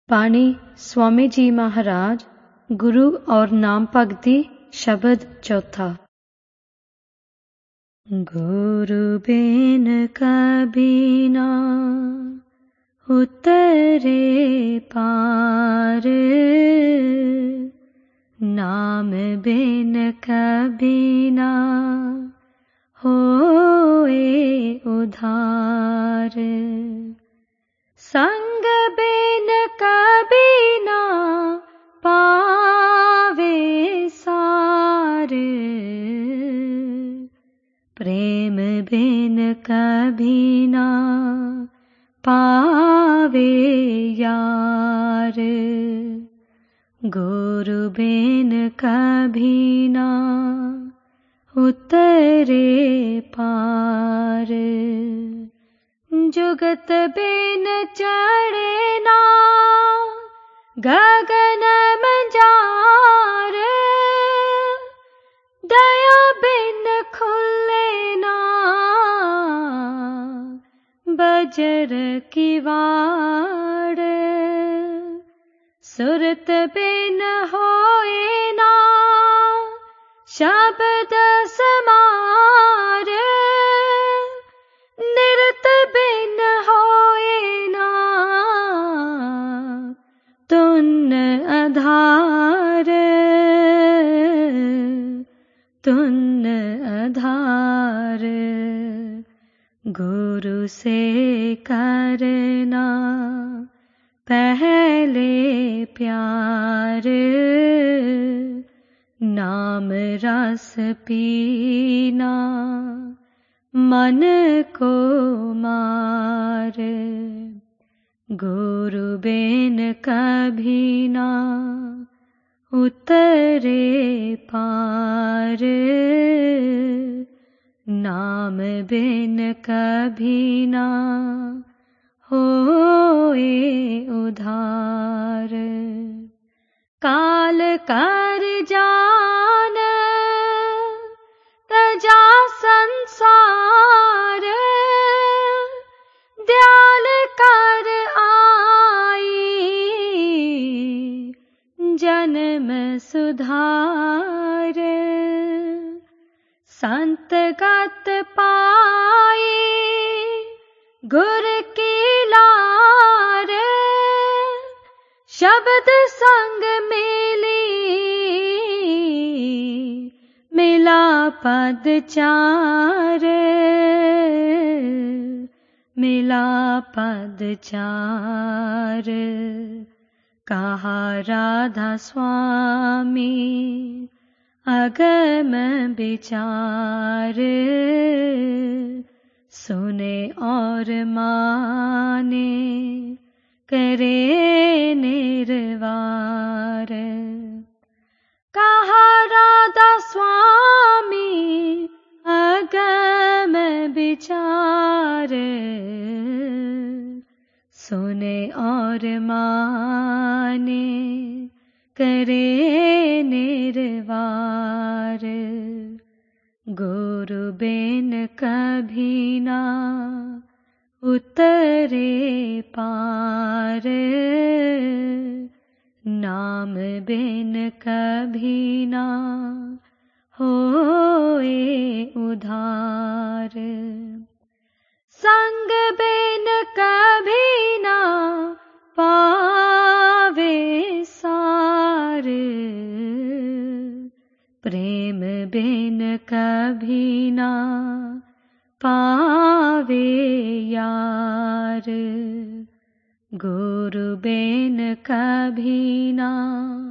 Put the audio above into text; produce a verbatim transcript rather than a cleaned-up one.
पानी स्वामी जी महाराज गुरु और नाम भक्ति शब्द चौथा। गुरु बिन कबीना उतरे पार, नाम बिन कबीना होए उधार। संग बिन कबीना पावे सार, प्रेम बिन कबीना पावे यार। गुरु बिन कबीना उतरे पार, जुगत बिन चढ़े ना गगन मंजार, दया बिन खुले ना बजर की वाड़। सुरत बिन होए ना शब्द समार, निरत बिन होए ना तुन आधार। तुन आधार गुरु से करना पहले प्यार, नाम रस पीना मन को मार। गुरु बिन कबीना उतरे पार, नाम बिन कबीना होए उधार। काल कर जान तजा संसार, दयाल कर आई जन्म सुधार। संत गत पाई गुर की लार, शब्द संग मिली मिला पद चार। मिला पद चार कहा राधा स्वामी अगम विचार। सुने और माने करे निर्वार। कहा राधा स्वामी अगम विचार, सुने और माने करे निर्वार। गुरु बिन कबीना उतरे पार, नाम बिन कबीना होए उधार। संग बिन कबीना पावे सार, प्रेम बिन कबीना पावे यार। गुरु बिन कबीना